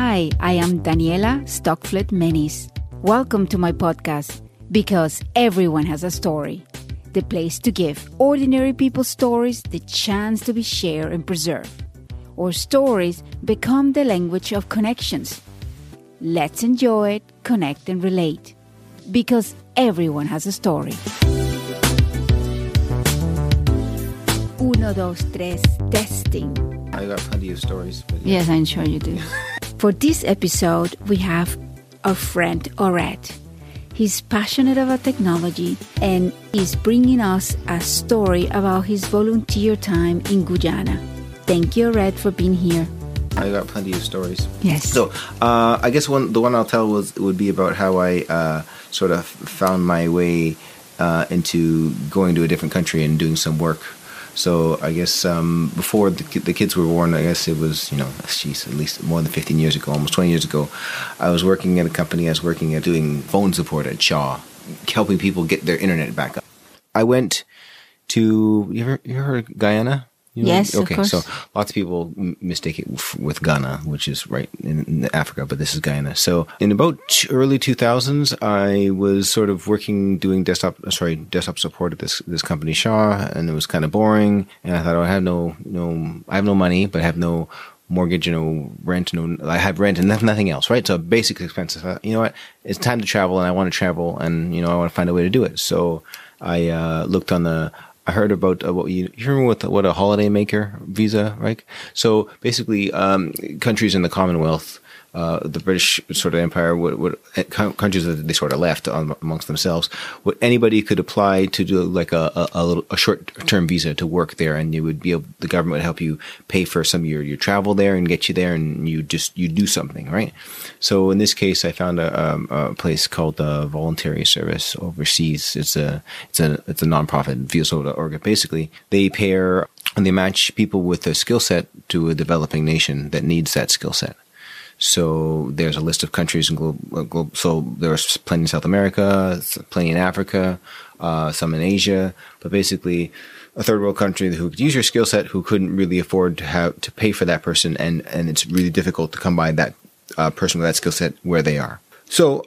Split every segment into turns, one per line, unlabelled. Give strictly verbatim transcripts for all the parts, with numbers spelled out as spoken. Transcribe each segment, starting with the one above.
Hi, I am Daniela Stockflet Menis. Welcome to my podcast, Because Everyone Has a Story, the place to give ordinary people's stories the chance to be shared and preserved. Our stories become the language of connections. Let's enjoy it, connect and relate, because everyone has a story. Uno, dos, tres, testing.
I got plenty of stories. But
yeah. Yes, I'm sure you do. For this episode, we have our friend Ored. He's passionate about technology and is bringing us a story about his volunteer time in Guyana. Thank you, Ored, for being here.
I got plenty of stories.
Yes.
So, uh, I guess one the one I'll tell was would be about how I uh, sort of found my way uh, into going to a different country and doing some work. So I guess um, before the, the kids were born, I guess it was, you know, geez, at least more than fifteen years ago, almost twenty years ago, I was working at a company. I was working at doing phone support at Shaw, helping people get their internet back up. I went to, you ever, you ever heard of Guyana? You know?
Yes,
okay,
of course.
So lots of people m- mistake it f- with Ghana, which is right in, in Africa, but this is Guyana. So in about early two thousands, I was sort of working, doing desktop, sorry, desktop support at this this company Shaw, and it was kind of boring. And I thought, oh, I have no, no, I have no money, but I have no mortgage, no rent, no, I have rent and nothing else, right? So basic expenses. I thought, you know what? It's time to travel, and I want to travel, and you know, I want to find a way to do it. So I uh, looked on the. I heard about uh, what you, you remember what, the, what a holiday maker visa, right? So basically, um, countries in the Commonwealth, uh, the British sort of empire, would, would countries that they sort of left on, amongst themselves, what anybody could apply to do like a, a, a little a short term visa to work there, and you would be able, the government would help you pay for some of your, your travel there and get you there, and you just you do something, right? So in this case, I found a, um, a place called the Voluntary Service Overseas. It's a it's a it's a nonprofit V S O dot org. Basically, they pair and they match people with a skill set to a developing nation that needs that skill set. So there's a list of countries in global. So there's plenty in South America, plenty in Africa, uh, some in Asia, but basically a third world country who could use your skill set, who couldn't really afford to have to pay for that person, and and it's really difficult to come by that uh, person with that skill set where they are. So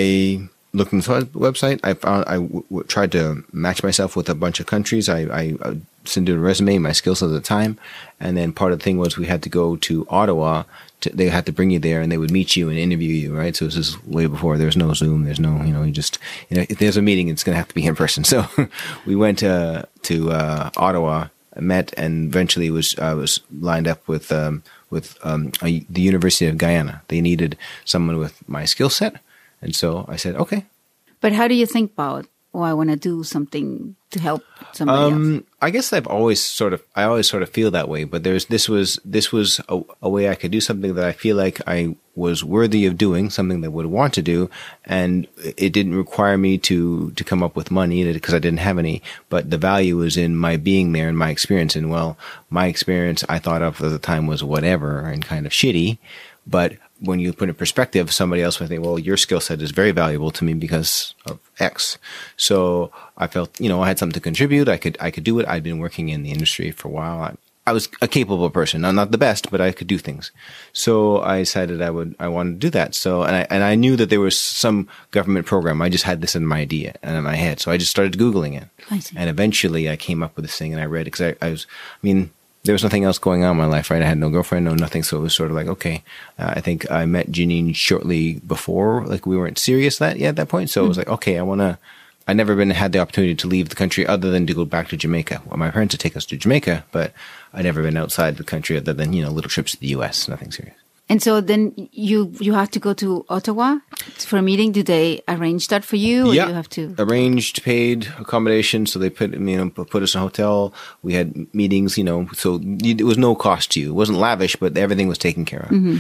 I looked on the website. I found I w- w- tried to match myself with a bunch of countries. I, I, I sent in a resume, my skills at the time, and then part of the thing was we had to go to Ottawa. To, they had to bring you there, and they would meet you and interview you, right? So this is way before. There's no Zoom. There's no, you know, you just, you know, if there's a meeting, it's going to have to be in person. So we went uh, to uh, Ottawa, met, and eventually was I uh, was lined up with um, with um, a, the University of Guyana. They needed someone with my skill set, and so I said, okay.
But how do you think about, oh, I want to do something to help somebody
um,
else?
I guess I've always sort of, I always sort of feel that way, but there's, this was, this was a, a way I could do something that I feel like I was worthy of doing, something that I would want to do. And it didn't require me to, to come up with money because I didn't have any, but the value was in my being there and my experience. And well, my experience I thought of at the time was whatever and kind of shitty, but when you put it in perspective, somebody else would think, well, your skill set is very valuable to me because of X. So I felt, you know, I had something to contribute. I could, I could do it. I'd been working in the industry for a while. I, I was a capable person. I'm not the best, but I could do things. So I decided I would, I wanted to do that. So, and I, and I knew that there was some government program. I just had this in my idea and in my head. So I just started Googling it.
I see.
And eventually I came up with this thing and I read it because I, I was, I mean, there was nothing else going on in my life, right? I had no girlfriend, no nothing. So it was sort of like, okay, uh, I think I met Janine shortly before, like we weren't serious that yet at that point. So mm-hmm. It was like, okay, I want to, I never been had the opportunity to leave the country other than to go back to Jamaica. Well, my parents would take us to Jamaica, but I never been outside the country other than, you know, little trips to the U S, nothing serious.
And so then you you have to go to Ottawa for a meeting. Do they arrange that for you? Or
yeah,
you have to
arranged, paid accommodation. So they put you know put us in a hotel. We had meetings, you know. So it was no cost to you. It wasn't lavish, but everything was taken care of. Mm-hmm.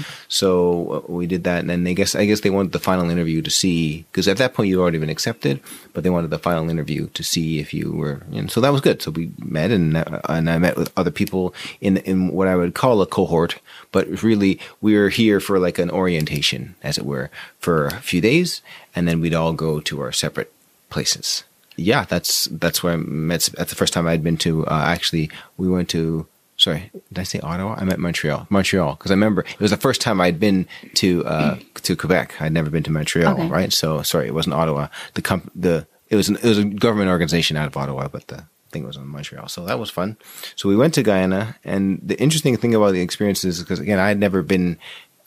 So we did that, and then I guess I guess they wanted the final interview to see, because at that point you'd already been accepted, but they wanted the final interview to see if you were. You know, so that was good. So we met, and and I met with other people in in what I would call a cohort, but really we were here for like an orientation, as it were, for a few days, and then we'd all go to our separate places. Yeah, that's that's where I met. That's the first time I'd been to. Uh, actually, we went to Sorry, did I say Ottawa? I meant Montreal. Montreal, because I remember it was the first time I'd been to uh, to Quebec. I'd never been to Montreal, okay. right? So sorry, it wasn't Ottawa. The comp- the it was an, it was a government organization out of Ottawa, but the thing was in Montreal. So that was fun. So we went to Guyana, and the interesting thing about the experience is because again, I had never been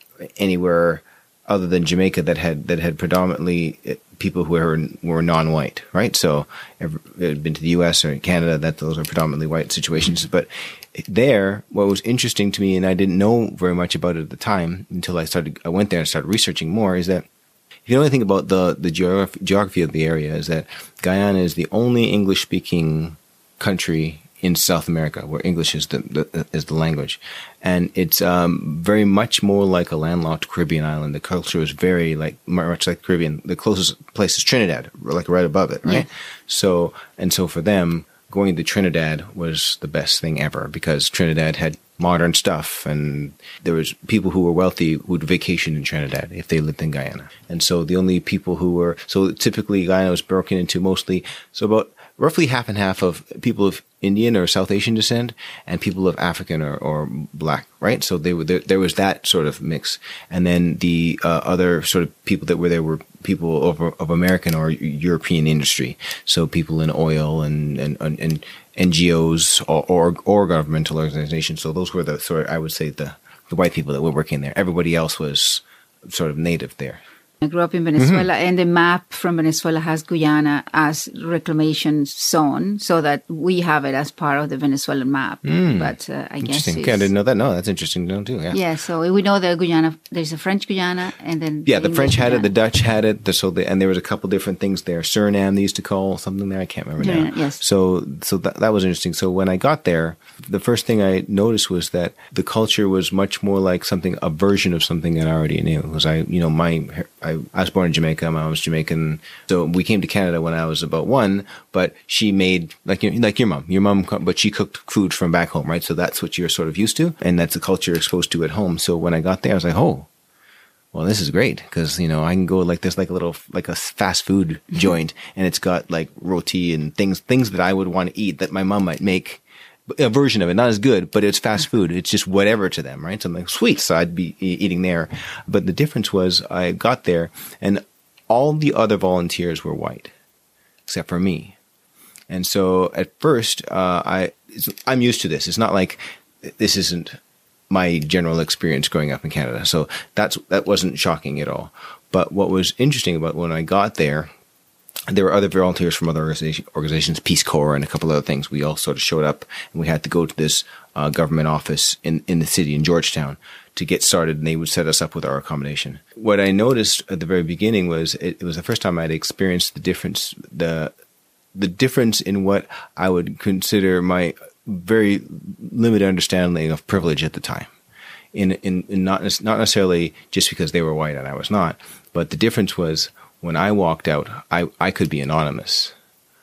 anywhere other than Jamaica that had that had predominantly people who were were non-white, right? So I've been to the U S or Canada, that those are predominantly white situations. But there, what was interesting to me, and I didn't know very much about it at the time until I started, I went there and started researching more, is that if you know anything about the the geography, geography of the area, is that Guyana is the only English-speaking country in South America where English is the, the is the language, and it's um, very much more like a landlocked Caribbean island. The culture is very like much like Caribbean. The closest place is Trinidad, like right above it, right? Yeah. So and so for them, going to Trinidad was the best thing ever because Trinidad had modern stuff, and there was people who were wealthy who would vacation in Trinidad if they lived in Guyana. And so the only people who were so typically Guyana was broken into mostly so about roughly half and half of people of Indian or South Asian descent and people of African or, or black, right? So they were there, there was that sort of mix. And then the uh, other sort of people that were there were people of, of American or European industry. So people in oil and, and, and N G Os or, or, or governmental organizations. So those were the sort of, I would say, the, the white people that were working there. Everybody else was sort of native there.
I grew up in Venezuela, mm-hmm. and the map from Venezuela has Guyana as reclamation zone, so that we have it as part of the Venezuelan map. Mm. But uh, I guess
okay, I didn't know that. No, that's interesting to know too. Yeah.
Yeah. So we know the Guyana. There's a French Guyana, and then
yeah, the, the French had
Guyana.
it, the Dutch had it. The, so the, and there was a couple different things there. Suriname they used to call something there. I can't remember
Suriname,
now.
Yes.
So so that that was interesting. So when I got there, the first thing I noticed was that the culture was much more like something, a version of something that I already knew. Because I, you know, my I, I was born in Jamaica. My mom was Jamaican. So we came to Canada when I was about one, but she made, like, like your mom, your mom, but she cooked food from back home, right? So that's what you're sort of used to. And that's the culture you're exposed to at home. So when I got there, I was like, oh, well, this is great. Cause, you know, I can go like this, like a little, like a fast food joint, and it's got like roti and things, things that I would want to eat that my mom might make. A version of it, not as good, but it's fast food. It's just whatever to them, right? So I'm like, sweet. So I'd be e- eating there. But the difference was I got there and all the other volunteers were white, except for me. And so at first, uh, I, I'm used to this. It's not like this isn't my general experience growing up in Canada. So that's, that wasn't shocking at all. But what was interesting about when I got there, there were other volunteers from other organization, organizations, Peace Corps and a couple other things. We all sort of showed up, and we had to go to this uh, government office in, in the city in Georgetown to get started, and they would set us up with our accommodation. What I noticed at the very beginning was it, it was the first time I'd experienced the difference, the the difference in what I would consider my very limited understanding of privilege at the time. In in, in not not necessarily just because they were white and I was not, but the difference was, when I walked out, I, I could be anonymous.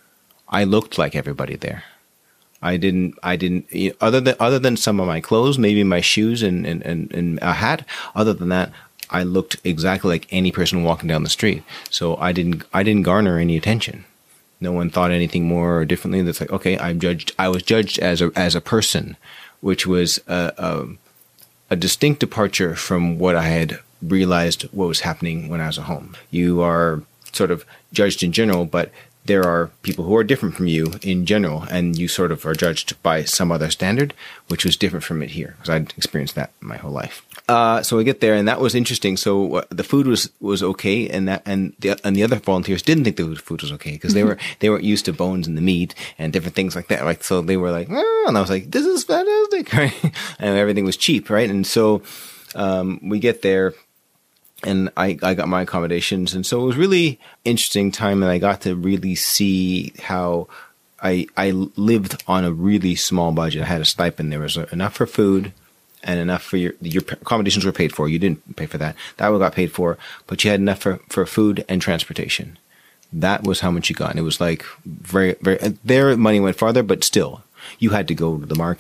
I looked like everybody there. I didn't, I didn't, you know, other than, other than some of my clothes, maybe my shoes and, and, and, and a hat. Other than that, I looked exactly like any person walking down the street. So I didn't, I didn't garner any attention. No one thought anything more or differently. That's like, okay, I'm judged, I was judged as a, as a person, which was a, a, a distinct departure from what I had realized what was happening when I was at home. You are sort of judged in general, but there are people who are different from you in general, and you sort of are judged by some other standard, which was different from it here, because I'd experienced that my whole life. Uh, so I get there, and that was interesting. So uh, the food was, was okay, and that and the and the other volunteers didn't think the food was okay because they were they weren't used to bones and the meat and different things like that. Like, so they were like, oh, and I was like, this is fantastic, right? And everything was cheap, right? And so um, we get there. And I, I got my accommodations. And so it was really interesting time. And I got to really see how I, I lived on a really small budget. I had a stipend. There was enough for food and enough for your, your accommodations were paid for. You didn't pay for that. That one got paid for, but you had enough for, for food and transportation. That was how much you got. And it was like very, very, their money went farther, but still you had to go to the market.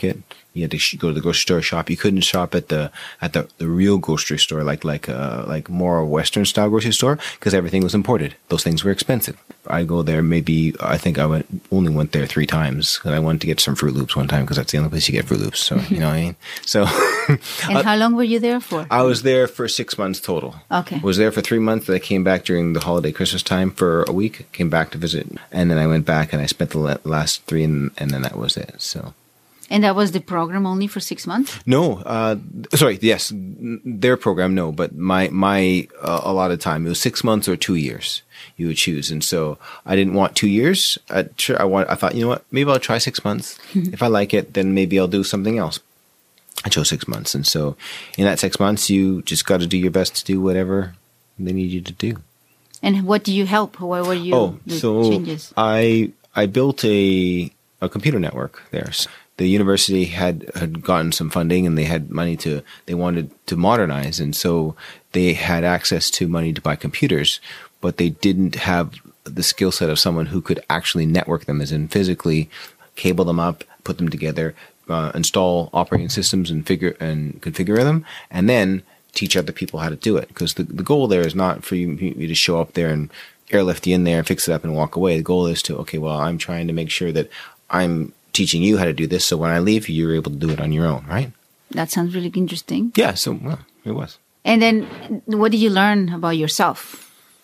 You had to sh- go to the grocery store shop. You couldn't shop at the at the, the real grocery store, like like uh, like more Western style grocery store, because everything was imported. Those things were expensive. I go there maybe I think I went only went there three times because I wanted to get some Fruit Loops one time because that's the only place you get Fruit Loops. So you know what I mean. So.
And how long were you there for?
I was there for six months total.
Okay.
Was there for three months. I came back during the holiday Christmas time for a week. Came back to visit, and then I went back and I spent the last three, and, and then that was it. So.
And that was the program only for six months?
No, uh, sorry, yes, their program, no, but my my uh, allotted time, it was six months or two years you would choose. And so I didn't want two years. I, I, want, I thought, you know what, maybe I'll try six months. If I like it, then maybe I'll do something else. I chose six months. And so in that six months, you just got to do your best to do whatever they need you to do.
And what do you help? What were you
oh,
the
so
changes?
I, I built a, a computer network there. So the university had, had gotten some funding and they had money to, they wanted to modernize. And so they had access to money to buy computers, but they didn't have the skill set of someone who could actually network them, as in physically cable them up, put them together, uh, install operating systems and figure and configure them, and then teach other people how to do it. Because the, the goal there is not for you, you to show up there and airlift you in there and fix it up and walk away. The goal is to, okay, well, I'm trying to make sure that I'm teaching you how to do this, so when I leave, you're able to do it on your own, right?
That sounds really interesting.
Yeah, so, well, it was.
And then what did you learn about yourself?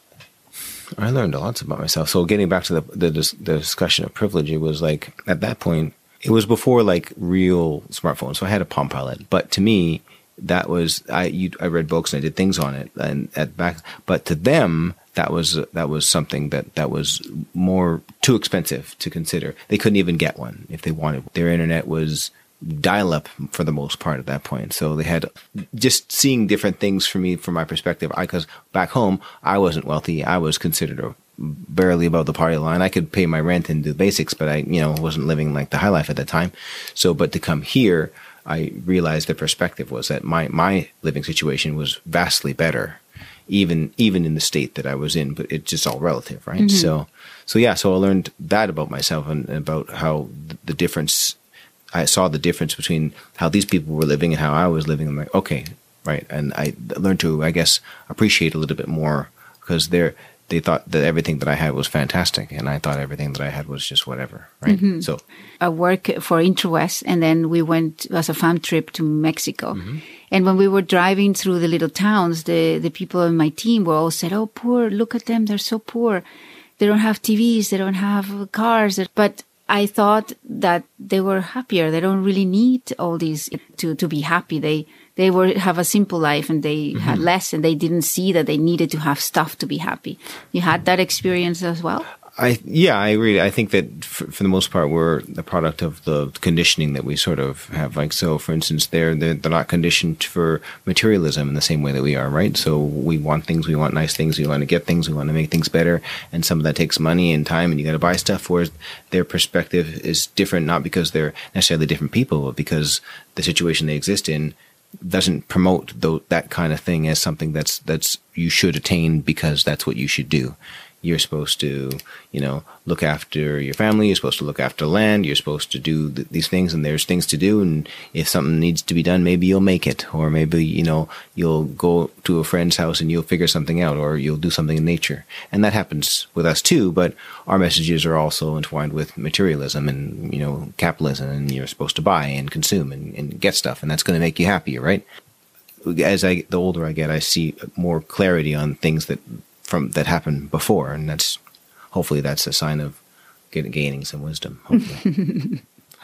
I learned a lot about myself. So getting back to the, the, the discussion of privilege, it was like, at that point, it was before like real smartphones. So I had a Palm Pilot, but to me, that was, I you, I read books and I did things on it, and at back, but to them, that was that was something that, that was more too expensive to consider. They couldn't even get one if they wanted. Their internet was dial-up for the most part at that point. So they had just seeing different things for me from my perspective. I, because back home, I wasn't wealthy. I was considered a, barely above the poverty line. I could pay my rent and do basics, but I, you know, wasn't living like the high life at that time. So, but to come here, I realized the perspective was that my, my living situation was vastly better, even even in the state that I was in. But it's just all relative, right? Mm-hmm. So, so yeah. So I learned that about myself and, and about how the difference. I saw the difference between how these people were living and how I was living. I'm like, okay, right. And I learned to, I guess, appreciate a little bit more, because they're. They thought that everything that I had was fantastic, and I thought everything that I had was just whatever, right? Mm-hmm. So
I work for Interwest, and then we went as a fam trip to Mexico. Mm-hmm. And when we were driving through the little towns, the, the people on my team were all said, "Oh, poor, look at them, they're so poor. They don't have T Vs, they don't have cars." But I thought that they were happier. They don't really need all these to, to be happy. They They were have a simple life, and they mm-hmm. had less, and they didn't see that they needed to have stuff to be happy. You had that experience as well?
I yeah, I agree. I think that for, for the most part, we're the product of the conditioning that we sort of have. Like, so, for instance, they're, they're they're not conditioned for materialism in the same way that we are, right? So we want things, we want nice things, we want to get things, we want to make things better, and some of that takes money and time, and you got to buy stuff. Whereas their perspective is different, not because they're necessarily different people, but because the situation they exist in doesn't promote th- that kind of thing as something that's that's you should attain because that's what you should do. You're supposed to, you know, look after your family. You're supposed to look after land. You're supposed to do th- these things, and there's things to do. And if something needs to be done, maybe you'll make it, or maybe, you know, you'll go to a friend's house and you'll figure something out, or you'll do something in nature. And that happens with us too. But our messages are also entwined with materialism and, you know, capitalism. And you're supposed to buy and consume and, and get stuff, and that's going to make you happier, right? As I the older I get, I see more clarity on things that. From that happened before, and that's hopefully that's a sign of getting, gaining some wisdom. Hopefully.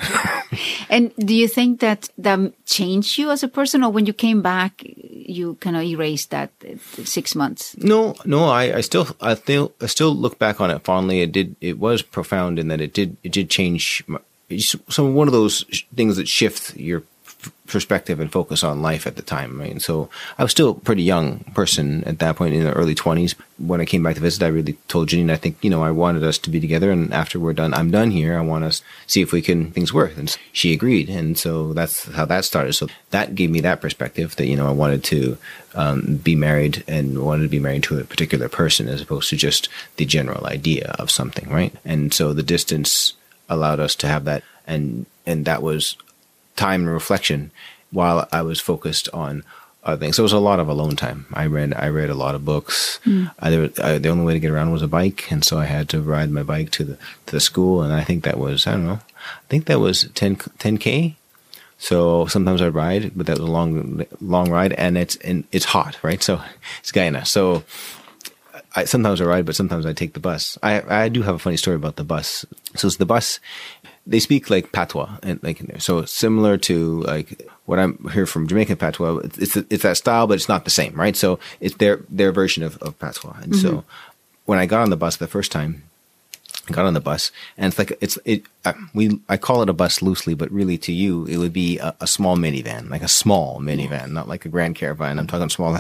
And do you think that that changed you as a person, or when you came back, you kind of erased that six months?
No, no, I, I still, I still, I still look back on it fondly. It did, it was profound in that it did, it did change. My, some one of those things that shift your perspective and focus on life at the time, right? And so I was still a pretty young person at that point, in the early twenties. When I came back to visit, I really told Janine, I think, you know, I wanted us to be together, and after we're done, I'm done here, I want us to see if we can, things work. And she agreed. And so that's how that started. So that gave me that perspective that, you know, I wanted to um, be married, and wanted to be married to a particular person as opposed to just the general idea of something, right? And so the distance allowed us to have that. And, and that was time and reflection while I was focused on other things. So it was a lot of alone time. I read I read a lot of books. Mm. I, I, the only way to get around was a bike, and so I had to ride my bike to the to the school. And I think that was I don't know. I think that was ten K. So sometimes I'd ride, but that was a long long ride, and it's and it's hot, right? So it's Guyana. So I, sometimes I ride, but sometimes I take the bus. I I do have a funny story about the bus. So it's the bus. They speak like patois, and like in there. So it's similar to like what I'm here from Jamaican patois. It's it's that style, but it's not the same, right? So it's their their version of, of patois. And mm-hmm. so when I got on the bus the first time, I got on the bus, and it's like it's it. Uh, we I call it a bus loosely, but really to you it would be a, a small minivan, like a small minivan, not like a Grand Caravan. I'm talking small.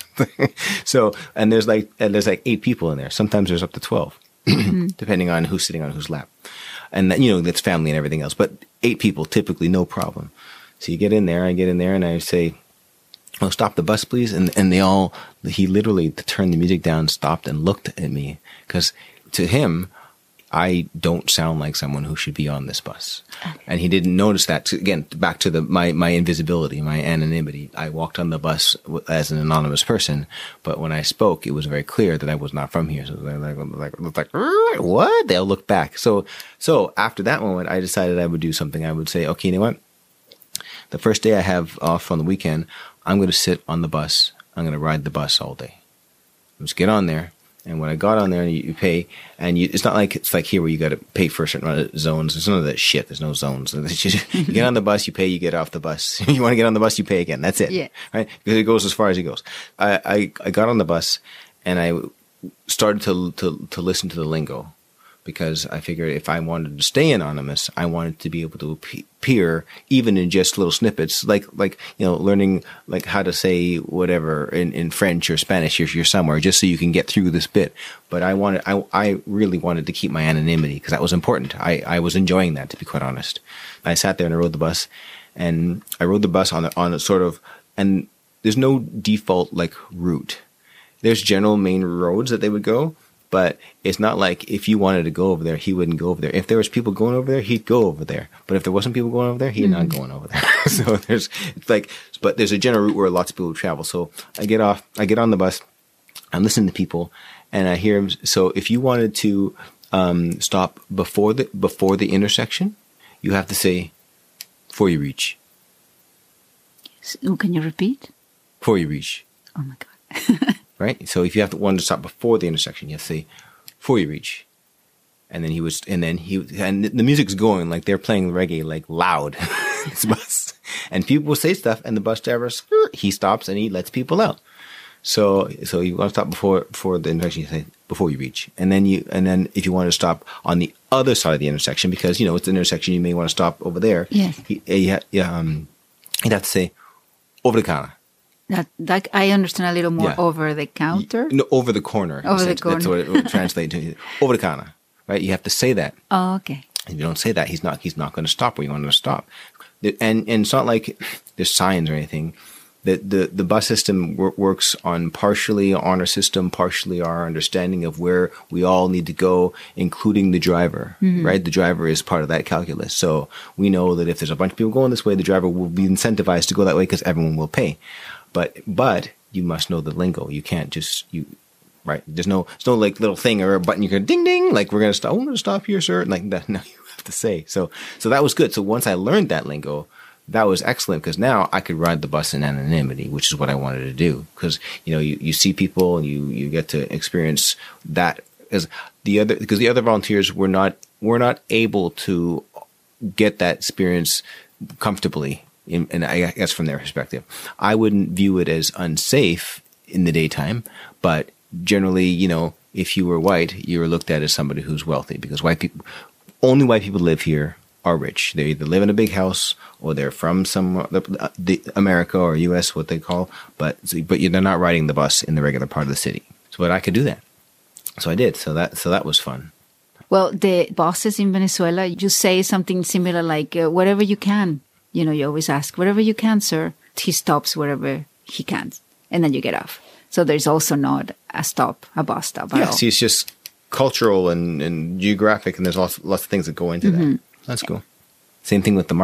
So and there's like and there's like eight people in there. Sometimes there's up to twelve, mm-hmm. depending on who's sitting on whose lap. And that, you know, that's family and everything else. But eight people, typically, no problem. So you get in there, I get in there, and I say, oh, stop the bus, please. And and they all, he literally turned the music down, stopped, and looked at me. Because to him, I don't sound like someone who should be on this bus. Okay. And he didn't notice that. Again, back to the my, my invisibility, my anonymity. I walked on the bus as an anonymous person, but when I spoke, it was very clear that I was not from here. So they like, like, like, what? They'll look back. So, so after that moment, I decided I would do something. I would say, okay, you know what? The first day I have off on the weekend, I'm going to sit on the bus. I'm going to ride the bus all day. Just get on there. And when I got on there, you, you pay, and you, it's not like it's like here where you got to pay for a certain amount of zones. There's none of that shit. There's no zones. You get on the bus, you pay, you get off the bus. You want to get on the bus, you pay again. That's it. Yeah. Right? Because it goes as far as it goes. I, I, I got on the bus, and I started to, to, to listen to the lingo. Because I figured if I wanted to stay anonymous, I wanted to be able to appear even in just little snippets, like like you know, learning like how to say whatever in, in French or Spanish if you're somewhere, just so you can get through this bit. But I wanted, I I really wanted to keep my anonymity because that was important. I I was enjoying that, to be quite honest. I sat there and I rode the bus, and I rode the bus on a, on a sort of, and there's no default like route. There's general main roads that they would go. But it's not like if you wanted to go over there, he wouldn't go over there. If there was people going over there, he'd go over there. But if there wasn't people going over there, he's mm-hmm. not going over there. So there's it's like, but there's a general route where lots of people travel. So I get off, I get on the bus, I'm listening to people, and I hear him. So if you wanted to um, stop before the before the intersection, you have to say, "Before you reach."
So can you repeat?
Before you reach.
Oh my God.
Right? So if you have to want to stop before the intersection, you have to say, before you reach. And then he was, and then he, and the music's going, like they're playing reggae, like loud. It's bus. And people will say stuff, and the bus driver, he stops and he lets people out. So, so you want to stop before, before the intersection, you say, before you reach. And then you, and then if you want to stop on the other side of the intersection, because, you know, it's an intersection, you may want to stop over there.
Yes.
He, he, um, he'd have to say, over the counter.
That, that I understand a little more yeah. over the counter.
No, over the corner.
Over the corner.
That's what it would translate to. Over the counter, right? You have to say that.
Oh, okay.
If you don't say that, he's not. He's not going to stop where you want him to stop. And and it's not like there's signs or anything. The the the bus system wor- works on partially honor system, partially our understanding of where we all need to go, including the driver. Mm-hmm. Right? The driver is part of that calculus. So we know that if there's a bunch of people going this way, the driver will be incentivized to go that way because everyone will pay. But but you must know the lingo. You can't just you right. There's no there's no like little thing or a button you can ding ding like we're gonna stop. I'm gonna stop here, sir. Like that. No, you have to say. So so that was good. So once I learned that lingo, that was excellent because now I could ride the bus in anonymity, which is what I wanted to do. Because you know you, you see people and you you get to experience that as the other because the other volunteers were not were not able to get that experience comfortably. In, and I guess from their perspective, I wouldn't view it as unsafe in the daytime, but generally, you know, if you were white, you were looked at as somebody who's wealthy because white people, only white people live here are rich. They either live in a big house or they're from some the, the America or U S, what they call, but but they're not riding the bus in the regular part of the city. So, but I could do that, so I did. So that so that was fun.
Well, the bosses in Venezuela, you say something similar like uh, whatever you can. You know, you always ask, wherever you can, sir. He stops wherever he can. And then you get off. So there's also not a stop, a bus stop at
yeah,
all.
See, it's just cultural and, and geographic, and there's lots, lots of things that go into mm-hmm. that. That's cool. Same thing with the market.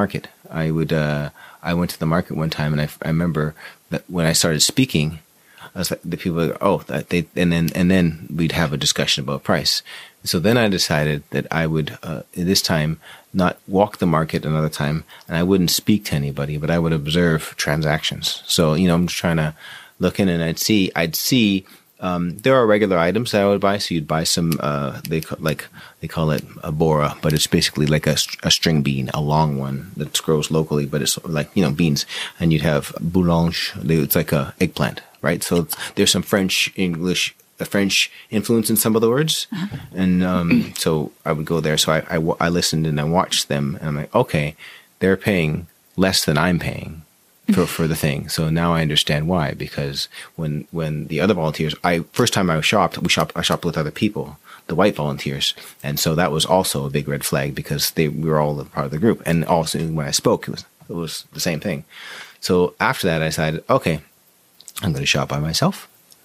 I would, uh, I went to the market one time, and I, I remember that when I started speaking, I was like, the people would go, oh, that they, and then, and then we'd have a discussion about price. So then I decided that I would, uh, this time, not walk the market another time, and I wouldn't speak to anybody, but I would observe transactions. So, you know, I'm just trying to look in, and I'd see, I'd see, um, there are regular items that I would buy. So you'd buy some, uh, they call, like, they call it a bora, but it's basically like a, a string bean, a long one that grows locally, but it's like, you know, beans. And you'd have boulange, it's like a eggplant, right? So there's some French, English, the French influence in some of the words. Uh-huh. And um, so I would go there. So I, I, I listened and I watched them, and I'm like, okay, they're paying less than I'm paying for, for the thing. So now I understand why, because when, when the other volunteers, I, first time I shopped, we shopped, I shopped with other people, the white volunteers. And so that was also a big red flag, because they, we were all a part of the group. And also when I spoke, it was, it was the same thing. So after that, I decided, okay, I'm going to shop by myself,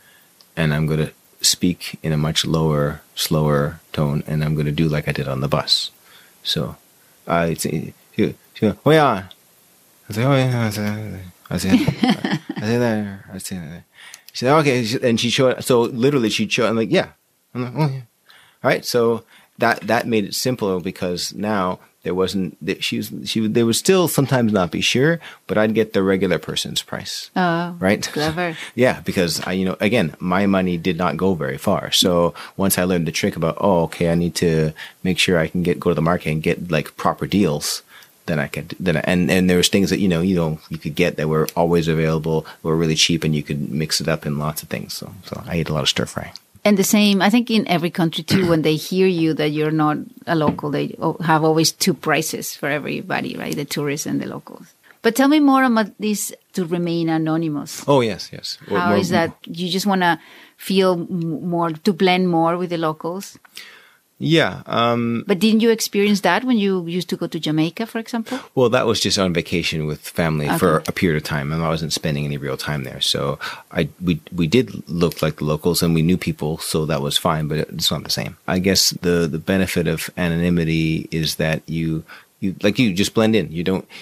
and I'm going to speak in a much lower, slower tone, and I'm going to do like I did on the bus. So I say, she, she goes, oh yeah. I say, oh yeah. I say, I say, I say there. I say there. She said, okay. And she showed, so literally she showed, I'm like, yeah. I'm like, oh yeah. All right. So that, that made it simpler, because now there wasn't, she was, she, they would still sometimes not be sure, but I'd get the regular person's price.
Oh,
right?
Clever.
Yeah, because I, you know, again, my money did not go very far. So once I learned the trick about, oh, okay, I need to make sure I can get, go to the market and get like proper deals, then I could, then, I, and, and there was things that, you know, you know, you could get that were always available, were really cheap, and you could mix it up in lots of things. So, so I ate a lot of stir fry.
And the same, I think in every country too, when they hear you that you're not a local, they have always two prices for everybody, right? The tourists and the locals. But tell me more about this to remain anonymous.
Oh, yes, yes.
How
more,
is that? You just want to feel more, to blend more with the locals?
Yeah. Um,
but didn't you experience that when you used to go to Jamaica, for example?
Well, that was just on vacation with family
Okay.
for a period of time, and I wasn't spending any real time there. So I we we did look like the locals, and we knew people, so that was fine. But it's not the same. I guess the the benefit of anonymity is that you you like you just blend in. You don't.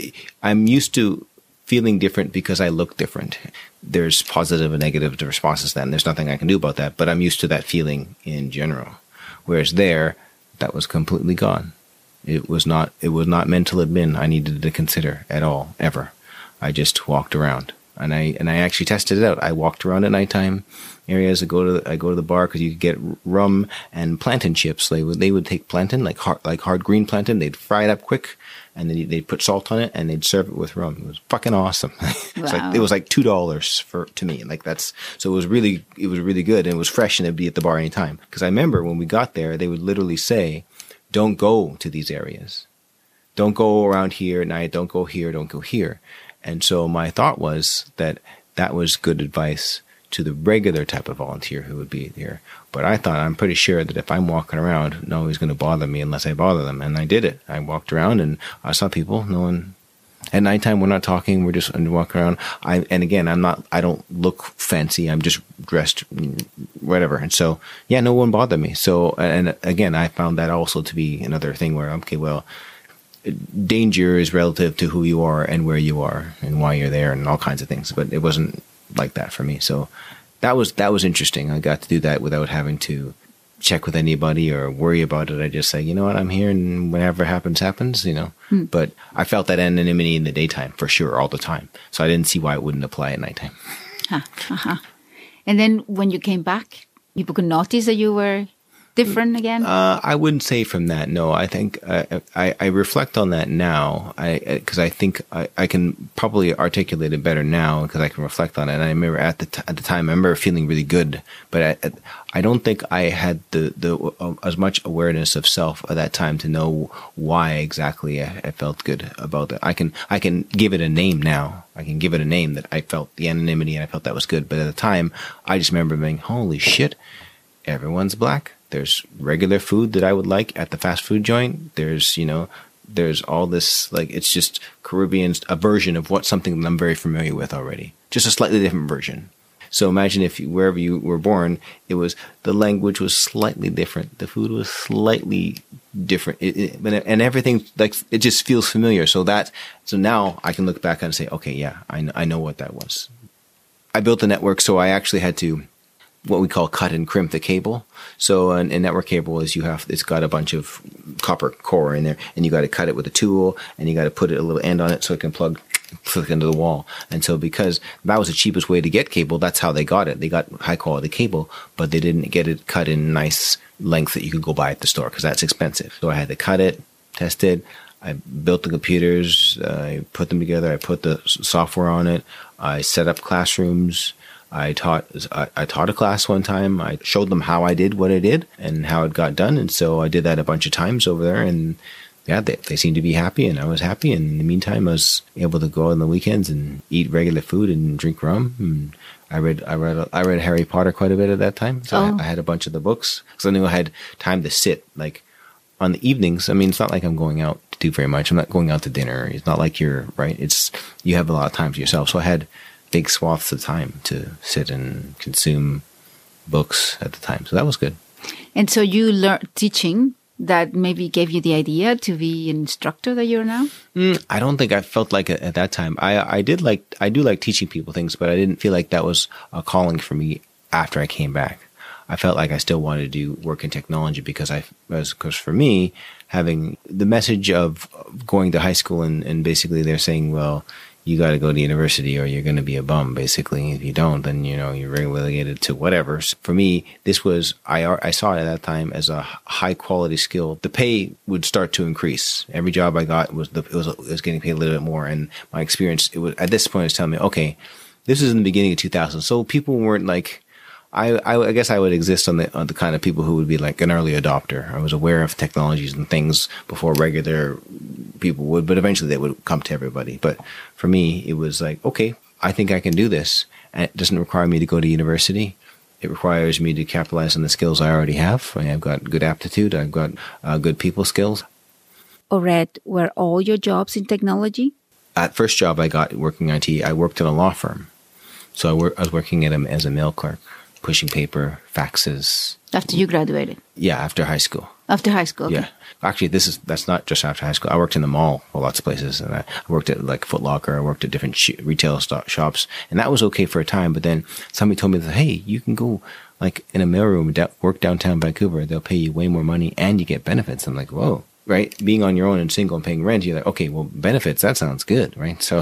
I'm used to feeling different because I look different. There's positive and negative responses then. There's nothing I can do about that. But I'm used to that feeling in general. Whereas there, that was completely gone. It was not, it was not mental admin I needed to consider at all, ever. I just walked around, and I, and I actually tested it out. I walked around at nighttime areas. I go to, the, I go to the bar, because you could get rum and plantain chips. They would, they would take plantain, like hard, like hard green plantain. They'd fry it up quick, and then they'd put salt on it, and they'd serve it with rum. It was fucking awesome. It was
Wow.
like, it was like two dollars for, to me. Like that's, so it was really, it was really good, and it was fresh, and it'd be at the bar anytime. Because I remember when we got there, they would literally say, don't go to these areas. Don't go around here at night. Don't go here. Don't go here. And so my thought was that that was good advice to the regular type of volunteer who would be here. But I thought, I'm pretty sure that if I'm walking around, nobody's going to bother me unless I bother them. And I did it. I walked around, and I saw people. No one, at nighttime, we're not talking. We're just walking around. I, and again, I'm not, I don't look fancy. I'm just dressed, whatever. And so, yeah, no one bothered me. So, and again, I found that also to be another thing where, okay, well, danger is relative to who you are and where you are and why you're there and all kinds of things. But it wasn't like that for me. So that was, that was interesting. I got to do that without having to check with anybody or worry about it. I just say, you know what, I'm here, and whatever happens, happens, you know. Hmm. But I felt that anonymity in the daytime for sure, all the time. So I didn't see why it wouldn't apply at nighttime.
Huh, uh-huh. And then when you came back, people could notice that you were different again?
Uh, I wouldn't say from that. No, I think uh, I, I reflect on that now. I because I think I, I can probably articulate it better now because I can reflect on it. And I remember at the t- at the time, I remember feeling really good, but I, I don't think I had the the uh, as much awareness of self at that time to know why exactly I, I felt good about it. I can I can give it a name now. I can give it a name that I felt the anonymity and I felt that was good. But at the time, I just remember being, holy shit, everyone's black. There's regular food that I would like at the fast food joint. There's, you know, there's all this, like, it's just Caribbean, a version of what something that I'm very familiar with already. Just a slightly different version. So imagine if you, wherever you were born, it was, the language was slightly different. The food was slightly different. It, it, and everything, like, it just feels familiar. So that, so now I can look back and say, okay, yeah, I know, I know what that was. I built the network, so I actually had to, what we call cut and crimp the cable. So a, a network cable is you have, it's got a bunch of copper core in there, and you got to cut it with a tool, and you got to put a little end on it so it can plug plug into the wall. And so because that was the cheapest way to get cable, that's how they got it. They got high quality cable, but they didn't get it cut in nice length that you could go buy at the store because that's expensive. So I had to cut it, test it. I built the computers, I put them together, I put the software on it, I set up classrooms. I taught I, I taught a class one time. I showed them how I did what I did and how it got done. And so I did that a bunch of times over there. And yeah, they, they seemed to be happy, and I was happy. And in the meantime, I was able to go on the weekends and eat regular food and drink rum. And I read I read I read Harry Potter quite a bit at that time. So oh. I, I had a bunch of the books because I knew I had time to sit like on the evenings. I mean, it's not like I'm going out to do very much. I'm not going out to dinner. It's not like you're right. It's you have a lot of time to yourself. So I had big swaths of time to sit and consume books at the time. So that was good.
And so you learned teaching that maybe gave you the idea to be an instructor that you're now?
Mm, I don't think I felt like it at that time. I, I did like, I do like teaching people things, but I didn't feel like that was a calling for me after I came back. I felt like I still wanted to do work in technology because I, because for me, having the message of going to high school and, and basically they're saying, well, you got to go to university or you're going to be a bum, basically. If you don't, then, you know, you're relegated to whatever. So for me, this was, I, I saw it at that time as a high quality skill. The pay would start to increase. Every job I got was, the, it was, it was getting paid a little bit more. And my experience, it was, at this point, it was telling me, okay, this is in the beginning of two thousand. So people weren't like, I, I, I guess I would exist on the on the kind of people who would be like an early adopter. I was aware of technologies and things before regular people would, but eventually they would come to everybody. But for me, it was like, okay, I think I can do this. And it doesn't require me to go to university. It requires me to capitalize on the skills I already have. I mean, I've got good aptitude. I've got uh, good people skills.
Ored, were all your jobs in technology?
At first job I got working I T, I worked in a law firm. So I, wor- I was working at a, as a mail clerk, pushing paper, faxes.
After you graduated?
Yeah, after high school.
After high school, okay.
Yeah. Actually, this is that's not just after high school. I worked in the mall for lots of places. And I worked at like Foot Locker. I worked at different sh- retail st- shops. And that was okay for a time. But then somebody told me that, hey, you can go like in a mailroom, da- work downtown Vancouver. They'll pay you way more money and you get benefits. I'm like, whoa. Right? Being on your own and single and paying rent, you're like, okay, well, benefits, that sounds good. Right? So,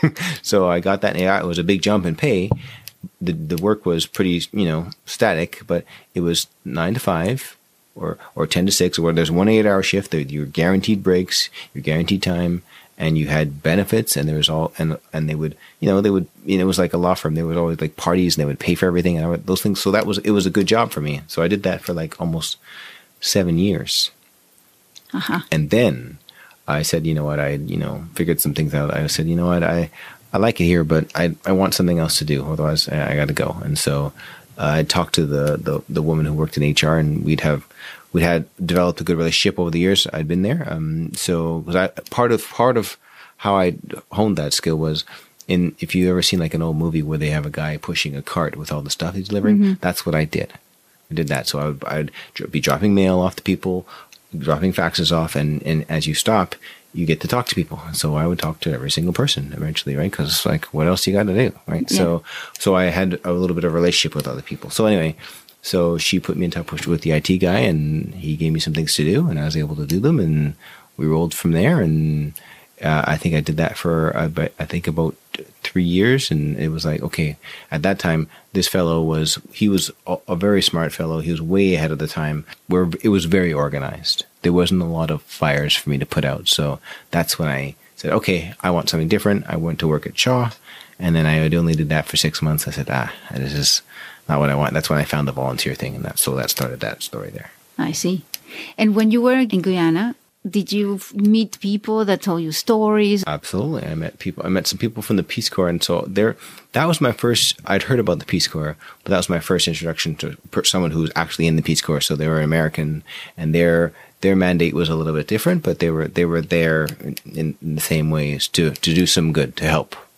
so I got that. And yeah, it was a big jump in pay. The the work was pretty, you know, static, but it was nine to five or, or ten to six, or there's one eight hour shift. You're guaranteed breaks, you're guaranteed time, and you had benefits, and there was all, and and they would, you know, they would, you know, it was like a law firm. There was always like parties, and they would pay for everything, and I would, those things. So that was, it was a good job for me. So I did that for like almost seven years. Uh-huh. And then I said, you know what, I, you know, figured some things out. I said, you know what, I, I like it here, but I I want something else to do. Otherwise, I, I got to go. And so uh, I talked to the, the the woman who worked in H R, and we'd have we'd had developed a good relationship over the years I'd been there. Um, so was I part of part of how I honed that skill was in, if you ever seen like an old movie where they have a guy pushing a cart with all the stuff he's delivering, mm-hmm. That's what I did. I did that. So I would I'd be dropping mail off to people, dropping faxes off, and and as you stop, you get to talk to people. So I would talk to every single person eventually, right? Because it's like, what else you got to do, right? Yeah. So so I had a little bit of a relationship with other people. So anyway, so she put me in touch with the I T guy, and he gave me some things to do, and I was able to do them, and we rolled from there. And uh, I think I did that for, uh, I think about three years. And it was like, okay, at that time, this fellow was, he was a, a very smart fellow. He was way ahead of the time, where it was very organized. There wasn't a lot of fires for me to put out. So that's when I said, okay, I want something different. I went to work at Shaw, and then I only did that for six months. I said, ah, this is not what I want. That's when I found the volunteer thing, and that, so that started that story there.
I see. And when you were in Guyana, did you meet people that told you stories?
Absolutely. I met people. I met some people from the Peace Corps. And so there, that was my first, I'd heard about the Peace Corps, but that was my first introduction to someone who was actually in the Peace Corps. So they were American, and their, their mandate was a little bit different, but they were, they were there in, in the same ways to, to do some good, to help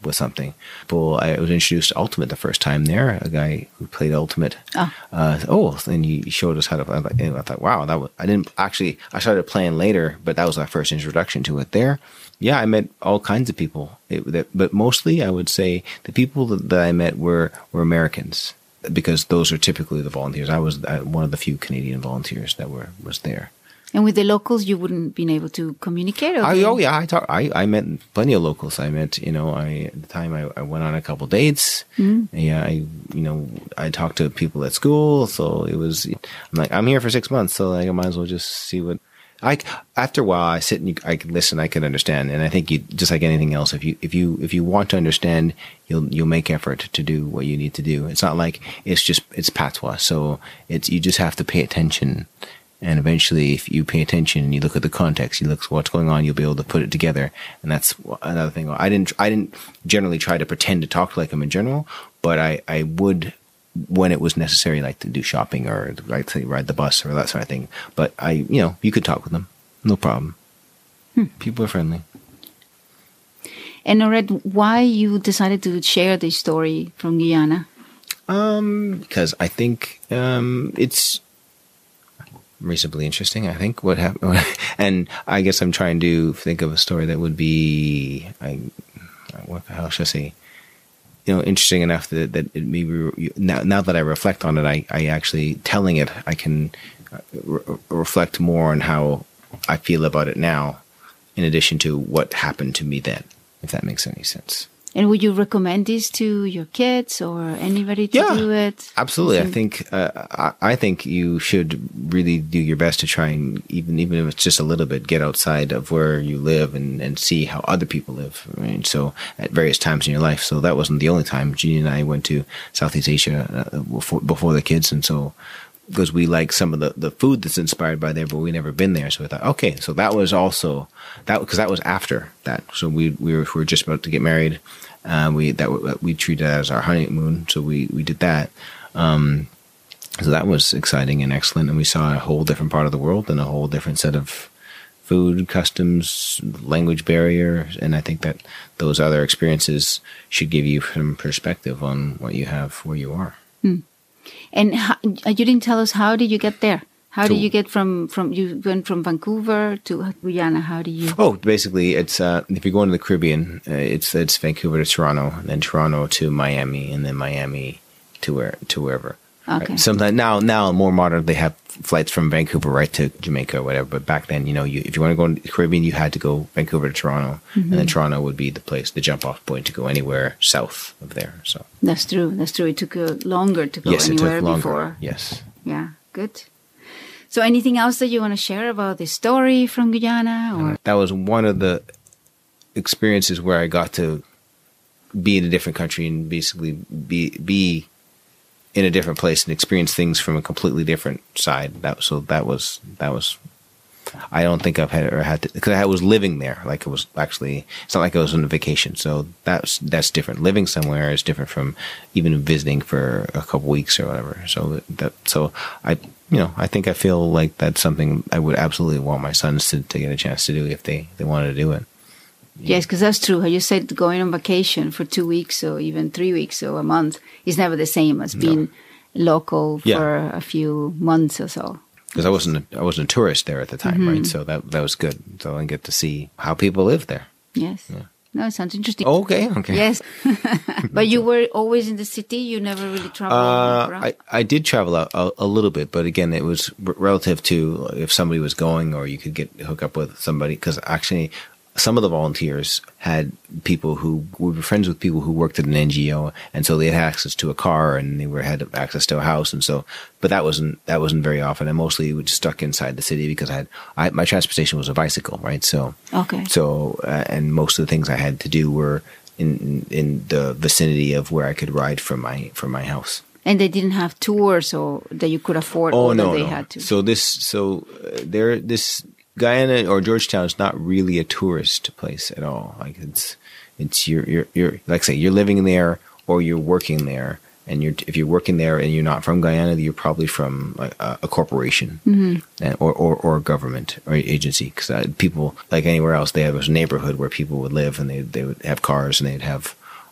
with something. Well, I was introduced to Ultimate the first time there. A guy who played Ultimate. Oh, uh, oh and he showed us how to. And I thought, wow, that was. I didn't actually. I started playing later, but that was my first introduction to it there. Yeah, I met all kinds of people, it, that, but mostly I would say the people that, that I met were were Americans, because those are typically the volunteers. I was uh, one of the few Canadian volunteers that were was there.
And with the locals, you wouldn't been able to communicate?
I, oh yeah, I talk. I, I met plenty of locals. I met, you know, I at the time I, I went on a couple dates. Mm-hmm. Yeah, I you know I talked to people at school, so it was. I'm like, I'm here for six months, so like, I might as well just see what. I after a while I sit and you, I can listen, I can understand, and I think you just like anything else. If you if you if you want to understand, you'll you'll make effort to do what you need to do. It's not like it's just it's patois, so it's you just have to pay attention. And eventually, if you pay attention and you look at the context, you look at what's going on, you'll be able to put it together. And that's another thing. I didn't, I didn't generally try to pretend to talk like them in general, but I, I would, when it was necessary, like to do shopping or like to ride the bus or that sort of thing. But I, you know, you could talk with them, no problem. Hmm. People are friendly.
And Nored, why you decided to share this story from Guyana?
Um, because I think um, it's reasonably interesting, I think, what happened. And I guess I'm trying to think of a story that would be, I, what the hell should I say, you know, interesting enough that, that it maybe, now, now that I reflect on it, I, I actually, telling it, I can re- reflect more on how I feel about it now, in addition to what happened to me then, if that makes any sense.
And would you recommend this to your kids or anybody to
yeah,
do it?
Absolutely. I think uh, I, I think you should really do your best to try and even even if it's just a little bit, get outside of where you live and, and see how other people live. Right? So at various times in your life. So that wasn't the only time. Jeannie and I went to Southeast Asia uh, before, before the kids, and so. Because we like some of the, the food that's inspired by there, but we never been there. So we thought, okay, so that was also that because that was after that. So we we were, we were just about to get married. Uh, we that we treated that as our honeymoon. So we, we did that. Um, so that was exciting and excellent, and we saw a whole different part of the world and a whole different set of food, customs, language barriers, and I think that those other experiences should give you some perspective on what you have where you are.
Hmm. And how, you didn't tell us, how did you get there? How did you get from, from, you went from Vancouver to Guyana? How do you?
Oh, basically, it's, uh, if you're going to the Caribbean, uh, it's, it's Vancouver to Toronto, and then Toronto to Miami, and then Miami to where, to wherever. Okay. Right? Sometimes now, now more modern, they have flights from Vancouver right to Jamaica or whatever. But back then, you know, you, if you want to go to the Caribbean, you had to go Vancouver to Toronto, mm-hmm. and then Toronto would be the place, the jump off point to go anywhere south of there. So
that's true. That's true. It took uh, longer to go
yes,
anywhere
it took longer.
Before.
Yes.
Yeah. Good. So anything else that you want to share about this story from Guyana? Or?
That was one of the experiences where I got to be in a different country and basically be be in a different place and experience things from a completely different side. That so that was that was. I don't think I've had or had to, because I was living there. Like it was actually, it's not like I was on a vacation. So that's that's different. Living somewhere is different from even visiting for a couple weeks or whatever. So that so I you know I think I feel like that's something I would absolutely want my sons to, to get a chance to do if they, they wanted to do it.
Yeah. Yes, because that's true. How you said going on vacation for two weeks or even three weeks or a month is never the same as being no. local for yeah. a few months or so.
Because I wasn't a, I wasn't a tourist there at the time, mm-hmm. right? So that that was good. So I get to see how people live there.
Yes. Yeah. No, it sounds interesting.
Okay, okay.
Yes. But you were always in the city? You never really traveled
uh,
around?
I, I did travel out a, a little bit, but again, it was r- relative to if somebody was going or you could get hook up with somebody. Because actually, some of the volunteers had people who were friends with people who worked at an N G O, and so they had access to a car and they were had access to a house, and so. But that wasn't that wasn't very often. I mostly was stuck inside the city because I had I, my transportation was a bicycle, right? So
okay.
So uh, and most of the things I had to do were in in the vicinity of where I could ride from my from my house.
And they didn't have tours or that you could afford.
Oh
or
no,
that they
no.
had to.
So this so uh, there this. Guyana or Georgetown is not really a tourist place at all. Like it's, it's you're you're you're like I say you're living there or you're working there, and you're if you're working there and you're not from Guyana, you're probably from like a, a corporation mm-hmm. and, or, or or a government or agency. Because uh, people like anywhere else, they have a neighborhood where people would live and they they would have cars and they'd have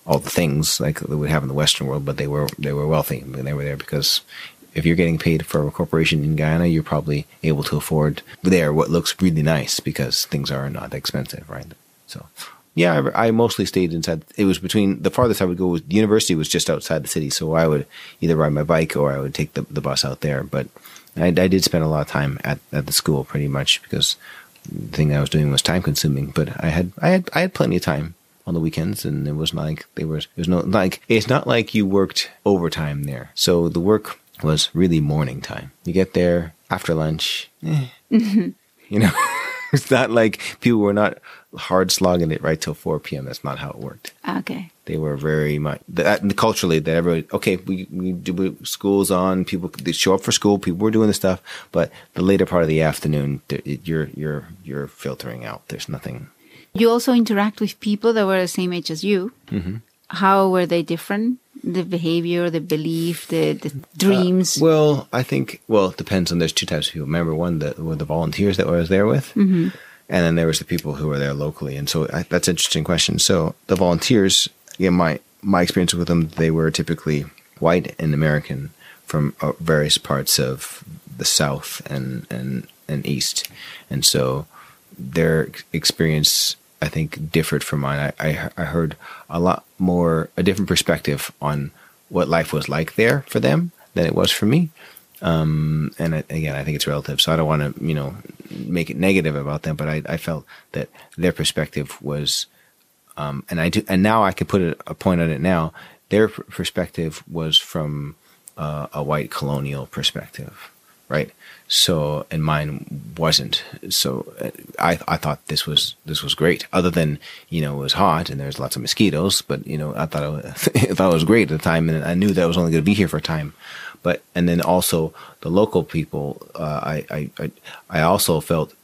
all the things like they would have in the Western world, but they were they were wealthy. I mean, they were there because if you're getting paid for a corporation in Guyana, you're probably able to afford there what looks really nice because things are not expensive, right? So, yeah, I, I mostly stayed inside. It was between the farthest I would go was the university was just outside the city, so I would either ride my bike or I would take the, the bus out there. But I, I did spend a lot of time at, at the school pretty much because the thing I was doing was time consuming. But I had I had I had plenty of time on the weekends, and it wasn't like they were. It was no like it's not like you worked overtime there. So the work was really morning time. You get there after lunch, eh, mm-hmm. you know. It's not like people were not hard slogging it right till four p.m. That's not how it worked.
Okay.
They were very much that, culturally that everybody, okay, we, we do school's on, people they show up for school, people were doing the stuff, but the later part of the afternoon, you're you're you're filtering out. There's nothing. You
also interact with people that were the same age as you. Mm-hmm. How were they different? The behavior, the belief, the, the dreams?
Uh, well, I think, well, it depends on, there's two types of people. Remember, one that were the volunteers that I was there with, mm-hmm. and then there was the people who were there locally. And so I, that's an interesting question. So the volunteers, again, my, my experience with them, they were typically white and American from uh, various parts of the South and, and, and East. And so their experience, I think, differed from mine. I, I I heard a lot more, a different perspective on what life was like there for them than it was for me. Um, and I, again, I think it's relative, so I don't want to, you know, make it negative about them. But I, I felt that their perspective was, um, and I do, and now I can put a, a point on it now. Their perspective was from uh, a white colonial perspective, right? So, and mine wasn't. So, I I thought this was this was great. Other than, you know, it was hot and there's lots of mosquitoes, but you know, I thought it was, I thought it was great at the time, and I knew that I was only going to be here for a time. But and then also the local people, uh, I, I I I also felt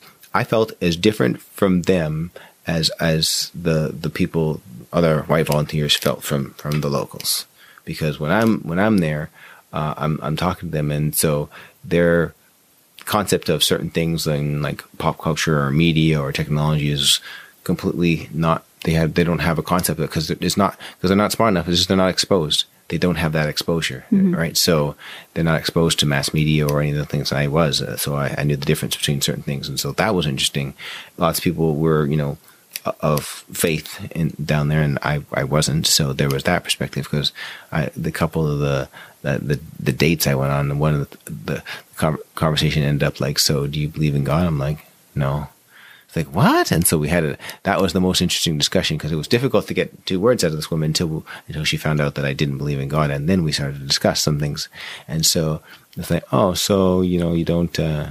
I felt as different from them as as the the people, other white volunteers felt from from the locals, because when I'm when I'm there, uh, I'm I'm talking to them, and so their concept of certain things in like pop culture or media or technology is completely not. They have they don't have a concept of it because it's not because they're not smart enough. It's just they're not exposed. They don't have that exposure, mm-hmm. right? So they're not exposed to mass media or any of the things I was. Uh, so I, I knew the difference between certain things, and so that was interesting. Lots of people were, you know, of faith in down there, and I, I wasn't. So there was that perspective, because I the couple of the the, the, the dates I went on, and one of the, the conversation ended up like, "So do you believe in God?" I'm like, "No." It's like, what? And so we had a, that was the most interesting discussion, because it was difficult to get two words out of this woman until until she found out that I didn't believe in God, and then we started to discuss some things. And so it's like, oh, so you know, you don't, uh,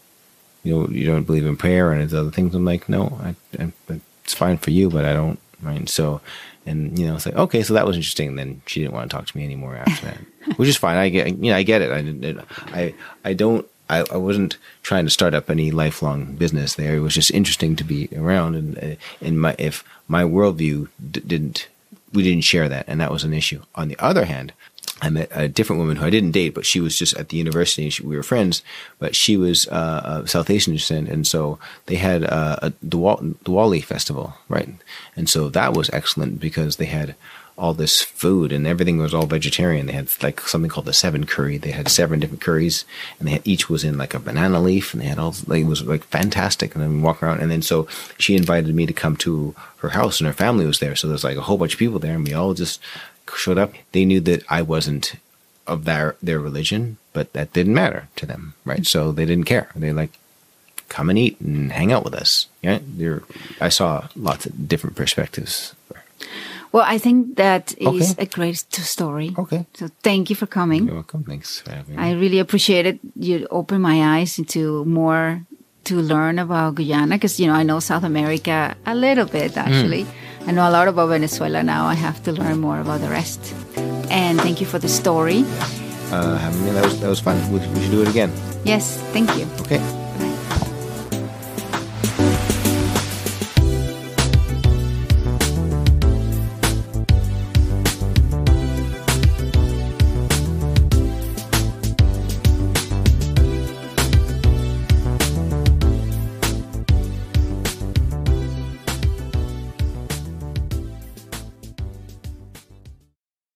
you know, you don't believe in prayer and other things. I'm like, no, I, I, it's fine for you, but I don't. Right? So, and you know, it's like, okay, so that was interesting. And then she didn't want to talk to me anymore after that, which is fine. I get, you know, I get it. I, I, I don't. I, I wasn't trying to start up any lifelong business there. It was just interesting to be around, and and my if my worldview d- didn't, we didn't share that, and that was an issue. On the other hand, I met a different woman who I didn't date, but she was just at the university, and she, we were friends. But she was uh, of South Asian descent, and so they had uh, a Diwali, Diwali festival, right? And so that was excellent, because they had all this food, and everything was all vegetarian. They had like something called the seven curry. They had seven different curries, and they had, each was in like a banana leaf, and they had all, like, it was like fantastic. And then we walk around, and then so she invited me to come to her house, and her family was there. So there's like a whole bunch of people there, and we all just showed up. They knew that I wasn't of their, their religion, but that didn't matter to them, right? So they didn't care. They like, come and eat and hang out with us. Yeah, They're, I saw lots of different perspectives.
Well, I think that is okay. a great story.
Okay.
So thank you for coming.
You're welcome. Thanks for having me.
I really appreciate it. You opened my eyes into more to learn about Guyana, because, you know, I know South America a little bit, actually. Mm. I know a lot about Venezuela now. I have to learn more about the rest. And thank you for the story.
Uh, having me, that was, that was fun. We, we should do it again.
Yes, thank you.
Okay.